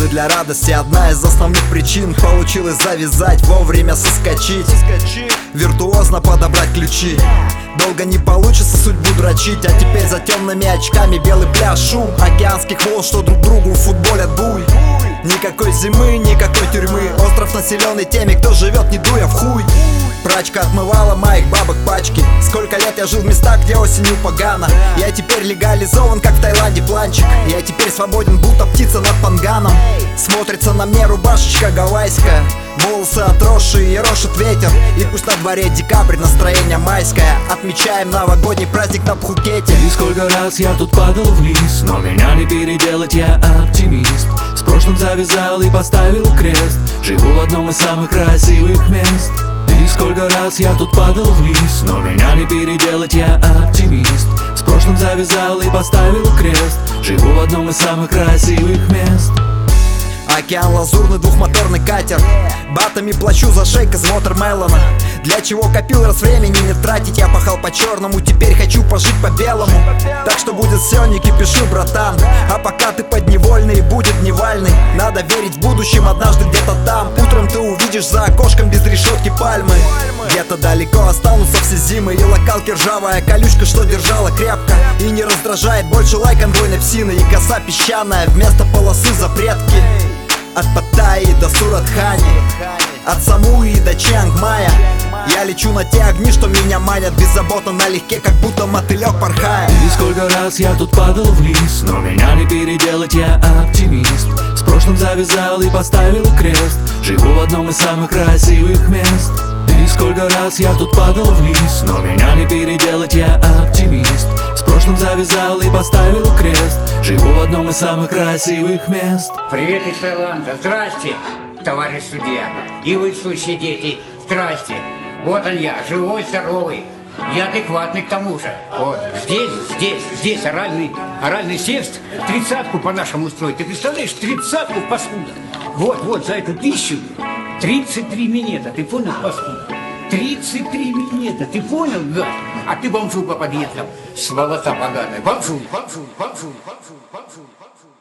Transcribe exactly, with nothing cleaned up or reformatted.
поводы для радости. Одна из основных причин получилось завязать, вовремя соскочить, виртуозно подобрать ключи. Долго не получится судьбу дрочить, а теперь за темными очками белый пляж, шум океанских волн, что друг другу в футболе дуй. Никакой зимы, никакой тюрьмы. Остров населенный теми, кто живет, не дуя в хуй. Прачка отмывала моих бабок пачки. Сколько лет я жил в местах, где осенью погано. Я теперь легализован, как в Таиланде планчик. Я теперь свободен, будто птица над панганом. Смотрится на мне рубашечка гавайская, волосы отросшие, ерошит ветер. И пусть на дворе декабрь, настроение майское. Отмечаем новогодний праздник на Пхукете. И сколько раз я тут падал вниз, но меня не переделать, я оптимист. С прошлым завязал и поставил крест. Живу в одном из самых красивых мест. И сколько раз я тут падал вниз, но меня не переделать, я оптимист. С прошлым завязал и поставил крест. Живу в одном из самых красивых мест. Океан лазурный, двухмоторный катер. Батами плачу за шейк из Watermelon. Для чего копил, раз времени не тратить. Я пахал по черному, теперь хочу пожить по белому. Так что будет все, не кипиши, братан. А пока ты подневольный, будет дневальный. Надо верить в будущем, однажды где-то там. Утром ты увидишь за окошком без решетки пальмы. Где-то далеко останутся все зимы. И локалки ржавая колючка, что держала крепко. И не раздражает больше лай конвойной псины. И коса песчаная вместо полосы запретки. От Паттайи до Суратхани, от Самуи до Чиангмая. Я лечу на те огни, что меня манят. Беззаботно налегке, как будто мотылек порхая. И сколько раз я тут падал вниз, но меня не переделать, я оптимист. С прошлым завязал и поставил крест. Живу в одном из самых красивых мест. И сколько раз я тут падал вниз, но меня не переделать, я оптимист. С прошлым завязал и поставил крест. Живу в одном из самых красивых мест. Привет из Таиланда. Здрасте, товарищ судья. И вы, сущие дети, здрасте. Вот он я, живой, здоровый. Я адекватный к тому же. Вот здесь, здесь, здесь оральный, оральный секс. Тридцатку по-нашему устроить. Ты представляешь, тридцатку, паскуда. Вот, вот, за эту тысячу тридцать три минета. Ты понял, паскуда? тридцать три минета. Ты понял, гад? А ты бомжу по подъездам. Сволота поганая. Бомжу, бомжу, бомжу, бомжу, бомжу, бомжу.